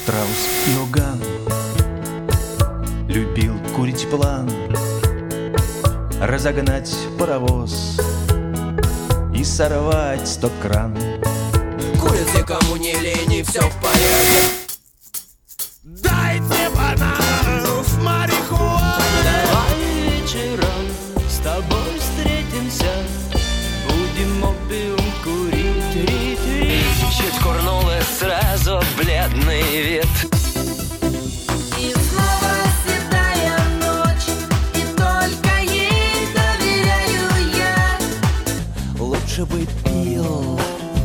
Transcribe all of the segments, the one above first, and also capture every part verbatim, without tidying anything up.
Штраус Иоганн любил курить план, разогнать паровоз и сорвать стоп-кран. Курят все, кому не лень, и все в порядке. Дайте бананов, марихуаны. Давай вечером с тобой встретимся, будем опиум курить, рить, рить. Чуть курнула сразу бледный вид. И снова седая ночь, и только ей доверяю я. Лучше бы пил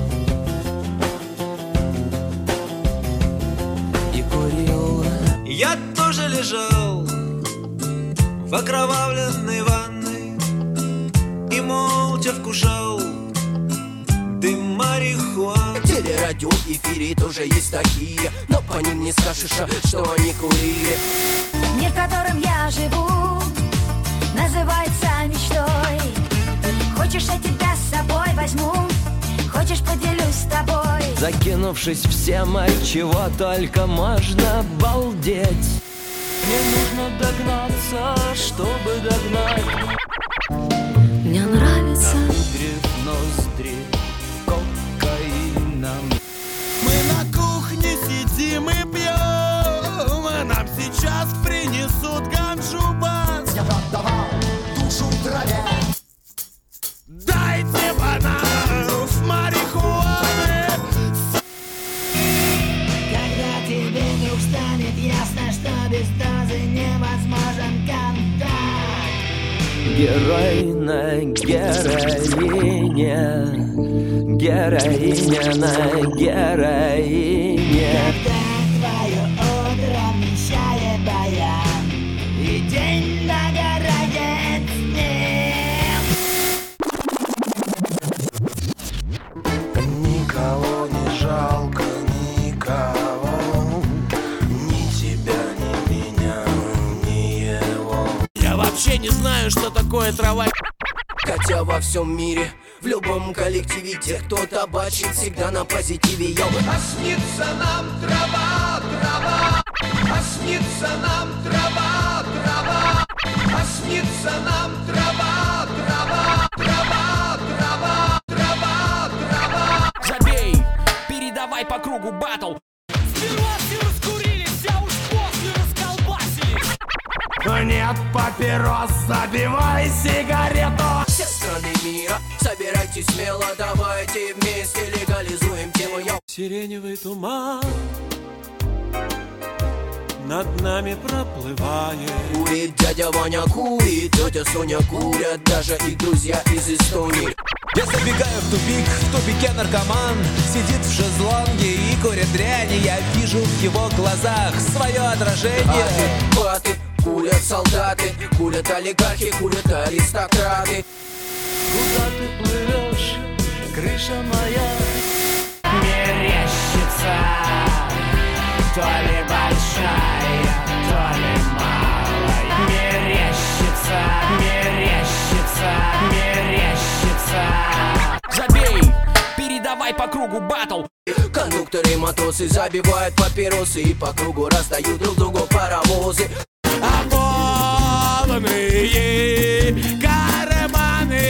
и курил. Я тоже лежал в окровавленной ванной и молча вкушал дым марихуаны. Телерадио в эфире тоже есть такие, но по ним не скажешь, что они курили. Мир, в котором я живу, называется мечтой. Хочешь, я тебя с собой возьму, хочешь, поделюсь с тобой. Закинувшись всем, от чего только можно балдеть. Мне нужно догнаться, чтобы догнать. Мне нравится. Ноздри в ноздри кокаином. Мы на кухне сидим и пьем, а нам сейчас принесут ганджу-бас. Я продавал душу в траве. Дайте бананов, марихуаны. Когда тебе вдруг станет ясно, что без дозы невозможен контакт. Герой на героине, героиня на героине. Когда твое утро вмещает баян, и день нагорает с ним. Никого не жалко, никого. Ни тебя, ни меня, ни его. Я вообще не знаю, что такое трава. Хотя во всем мире, в любом коллективе, те, кто табачит, всегда на позитиве. Йо. А снится нам трава, трава. А снится нам трава, трава. А снится нам трава, трава. Трава, трава, трава, трава. Забей, передавай по кругу батл. Сперва все раскурились, а уж после расколбасились. Нет папирос, забивай сигарету. Все страны мира, собирайтесь смело, давайте вместе легализуем тему. Йо. Сиреневый туман над нами проплывает. Курит дядя Ваня, курит тетя Соня, курят даже их друзья из Эстонии. Я забегаю в тупик, в тупике наркоман сидит в шезлонге и курит дрянь. Я вижу в его глазах свое отражение. Адекваты, курят солдаты, курят олигархи, курят аристократы. Куда ты плывешь, крыша моя? Мерещится то ли большая, то ли малая. Мерещится, мерещится, мерещится. Забей, передавай по кругу батл. Кондукторы и матросы забивают папиросы и по кругу раздают друг другу паровозы. А полные карманы,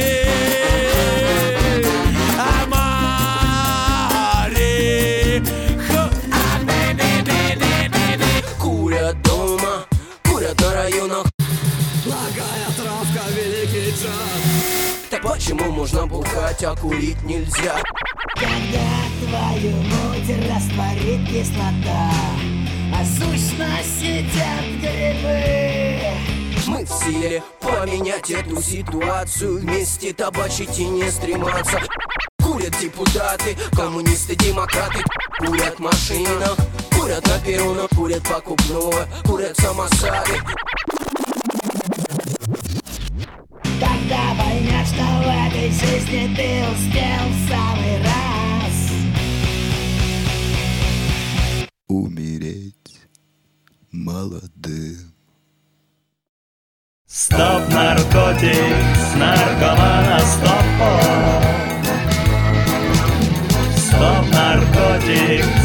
а море, а курят дома, курят на районах. благая травка, великий джаз. Так почему можно бухать, а курить нельзя? Когда твою муть растворит кислота, а сущность сидят грибы. Мы в силе поменять эту ситуацию, вместе табачить и не стрематься. Курят депутаты, коммунисты, демократы, курят в машинах, курят на перронах, курят покупное, курят самосады. Когда поймешь, что в этой жизни ты успел в самый раз. Умереть молодым. Стоп, наркотик, с наркомана стоп. Стоп, наркотик,